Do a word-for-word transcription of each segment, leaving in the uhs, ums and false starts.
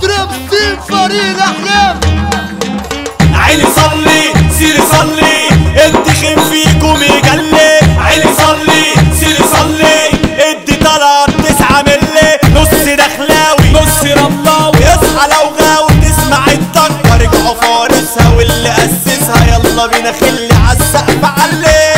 مطرب ستيل فريق الاحلام. عيني صلي سيري صلي ادي خم فيكم يجلي. عيني صلي سيري صلي ادي طلب تسعة ملي. نص دخلاوي نص رملاوي اصحى لو غاوي تسمع الضجة رجعوا فارسها واللي اسسها. يلا بينا خلي عالسقف علي.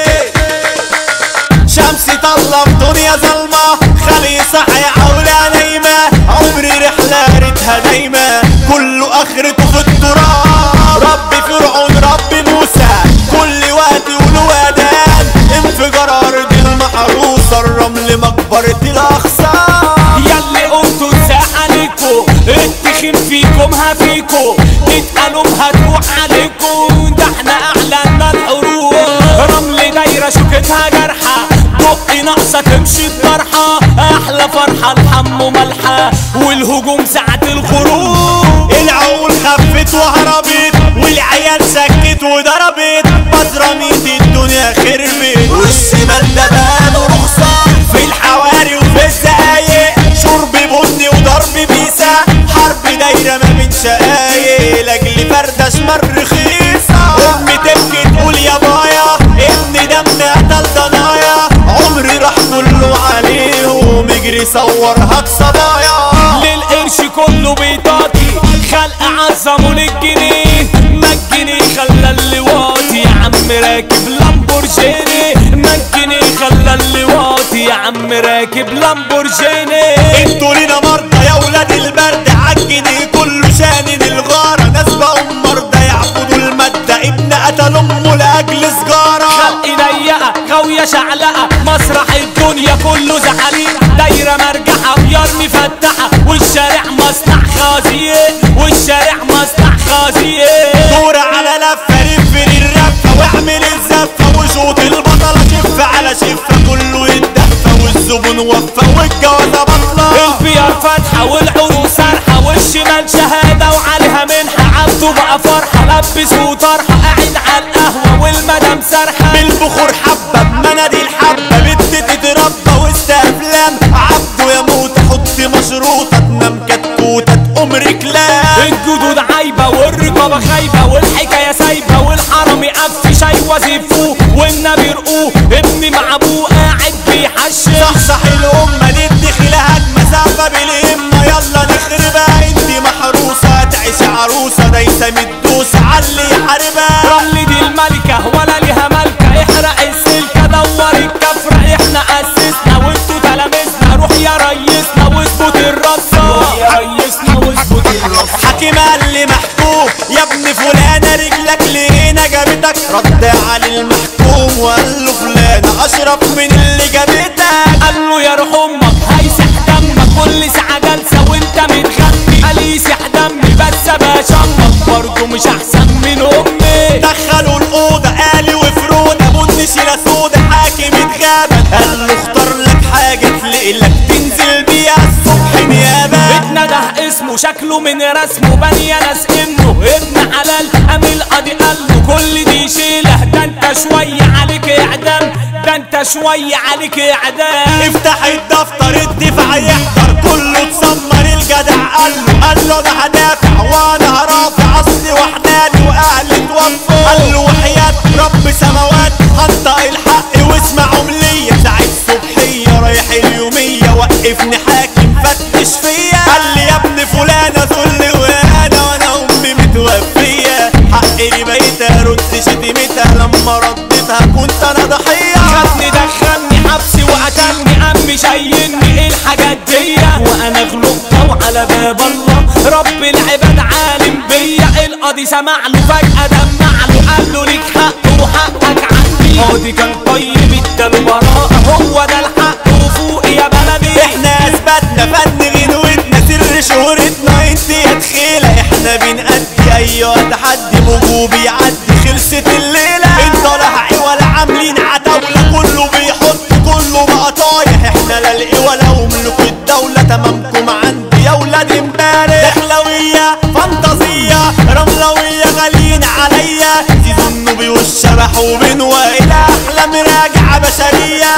شمسي طلة في دنيا ظلمة خلي صحي عولة نايمة. عمري رحلة ريتها دايمة كله اخرته في التراب. ربي فرعون ربي موسى كل وقت يقولوا اذان. انفجار ارض المحروسة الرمل مقبرة الاخصام. ياللي قلتوا اتساق عليكوا اتخن فيكم هفيكوا تتقلب هتروح عليكوا. ده احنا اعلنا الحروب رمل دايرة شوكتها جرحة بقي ناقصة تمشي بطرحة. احلى فرحة الحم ملحة والهجوم ساعة الخروج. العقول خفت وهربت والعيال سكت وضربت. بزراميت الدنيا خربت والشمال ده بقاله رخصة. في الحواري وفي الزقايق شرب بني وضرب بيسا. حرب دايرة ما بين شقايق لاجل فردة شمال رخيصة. امي تبكي تقول يا بايا ابن دم قتل ضنايا. عمري راح كله عليهم يجري صورها بصبايا. للقرش كله بيطاطي خلق عظمه للجنيه. ما الجنيه خلى اللواطي يا عم راكب لامبورجيني. ما الجنيه خلى اللواطي يا عم راكب لامبورجيني. انتوا لينا مرضى يا ولاد البرد عالجنيه كله شانن الغارة. ناس بقوا مرضى يعبدوا المادة ابن قتل امه لاجل سجارة. خلق ضيقة غاوية شعلقة مسرح الدنيا كله زحالين. دايرة مرجحة بيار مفتحة والشارع مصنع خازية. والشارع مصنع خازية. دور على لفة لف الرفة واعمل الزفة وشوط البطلة. شفة على شفة كله يتدفى والزبون وفى والجوازة بطلة. البيار فاتحة والعروس سارحة والشمال شهادة وعليها منحة. عبده بقى فرحة لبس وطرحة قاعد على القهوة والمدام سارحة. بالبخور حبة بمناديل حبة بنت تتربى وسط افلام. عبده يموت حط مشروطة تنام كتكوتة تقوم رجلام. الجدود عايبة والرقابة خايبة والحكاية سايبة والحرم يقفش يوظفوه والنبي رقوه. ابني مع ابوه قاعد بيحشش. صحصح الامة ندي خلها مسافة بالهمة. يلا نخربها انتي محروسة هتعيش عروسة دايسة متدوسة عاللي يحاربها. رملي دي الملكة ولا ليها ملكة. احرق السلكة دور الكفرة. احنا اسسنا وانتوا تلامسنا. روح يا ريسنا واظبط الرصة. روح يا ريسنا واظبط الرصة. حكيم قال لي محكوم يا ابن فلانة رجلك لهنا جابتك. رد على المحكوم وقال له فلانة اشرف من اللي جابتك. قال له يا روح امك هيسح دمك كل ساعة جلسة وانت متغني. قال يسح دمي بس ابقى شمك برضه مش احسن من امي. دخلوا الاوضة قالي وفرودة بني شيلة سودا حاكم اتغابى. قال له اختار لك حاجة تلقلك تنزل بيها الصبح نيابة. اتنده اسمه شكله من رسمه بني ناس انه ابن حلال. قام القاضي قال له كل دي شيله. ده انت شويه عليك اعدام. ده انت شويه عليك اعدام. افتح الدفتر الدفاع يحضر كله اتسمر. الجدع قال له قال له انا هدافع وانا هرافع اصلي وحداني واهلي توفوا. قال له وحياة رب سماوات هنطق الحق واسمعهم ليا. ساعة صبحية رايح اليومية وقفني حاكم فتش فيا. قال لي يا ابن فلانة ذل وانا وانا امي متوفية. حقي لي بقيت ارد شتيمتها لما رديتها كنت انا ضحية. خدني دخلني حبسي وقتلني قام شايلني ايه الحاجات دي. وانا غلطت وعلى باب الله رب العباد عالم بيا. القاضي سمع له فجأة دمع له قال له ليك حق وحقك عندي. قاضي كان طيب اداله براءة هو ده الحق وفوق يا بلدي. احنا اثبتنا فن غنوتنا سر شهرتنا انت يا تخيلة. احنا بنأدي ايوه تحدي موجوب يعدي خلصت الليلة. انت لا ولا عاملين عتاولة كله بيحط كله بقى طايح. احنا لا لقي ولا وملك الدولة تمامكم عندي يا ولاد امبارح. دخلوية فانتازية رملوية غاليين عليا. زيزو النوبي والشبح وبين وائل احلام راجعة بشرية.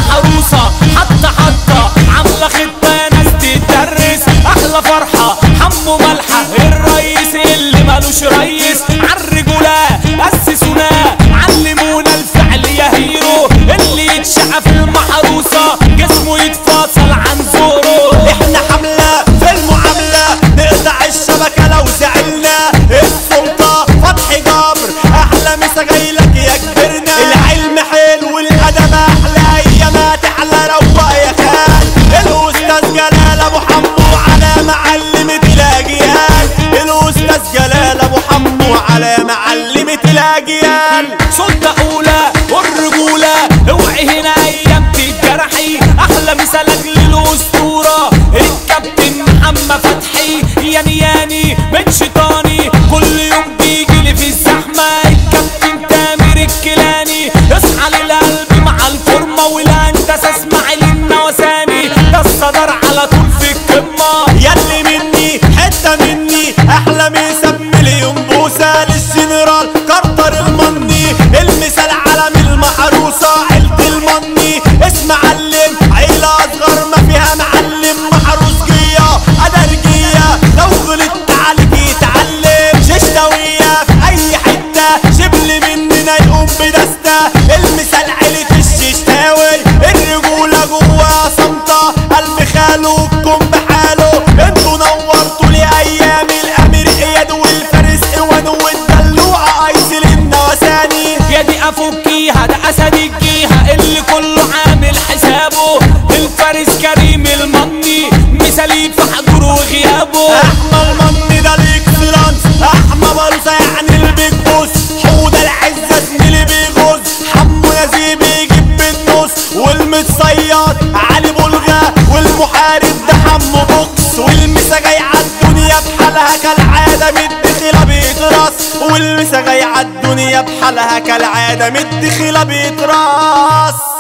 المحروسة حتى حتى عاملة خطة ناس تتدرس. احلى فرحة مش ريس عالرجولة أسسونا علمونا الفعل يا هيرو اللي يتشقى في المحروسة جسمه يتفاصل عن زوره. احنا حملة في المعاملة نقطع الشبكة لو زعلنا السلطة فتحي جبر احلى مسا جايلك يا كبرنا. العلم حلو والادب احلى ايام تعلى روق يا خال. الاستاذ جلال ابو حمو على معلمة الاجيال. الاستاذ جلال ابو حمو على معلمة الاجيال. سلطة اولى والرجولة اوعي هنا ايام تتجرحي احلى مثالك للاسطورة الكابتن محمد فتحي. ياني ياني من شيطاني كل يوم بيجيلي في الزحمة الكابتن تامر الكيلاني. اصحى للقلب مع الفورمة والهندسة اسمعي للنوساني ده الصدر على طول في القمة. ياللي مني حتة مني احلى مسا بمليون بوسة للجنرال كارتر المني. المثال عالم المحروسة عيلة المني اسم علم عيلة اصغر ما فيها معلم محروس جية ادرجية لو غلطت عليك يتعلم. ششتاوية في اي حتة شبل مننا يقوم بدستة. المثال عيلة الششتاوي الرجولة جوا صمتة قلب خاله الكم بحاله. انتوا نورتوا لي ايام الامير اياد والفارس ايوان والدلوعة ايسل النوساني. يا دي افكيها ده اسد الجيهة اللي كله عامل حسابه. الفارس كريم المني مثالي في حضوره وغيابه. احمى المني ده الاكسلانس احمى بلوسة يعني البيج بوس. حوده العزة زميلي بيغوز حمو نزيه بيجيب بالنص. والمتصياد علي بلغة والمحارب ده حمو بوكس. والمسا جاي عالدنيا بحالها كالعادة مدخلة بيتراس. والمسا جاي عالدنيا بحالها كالعادة مدخلة بيتراس.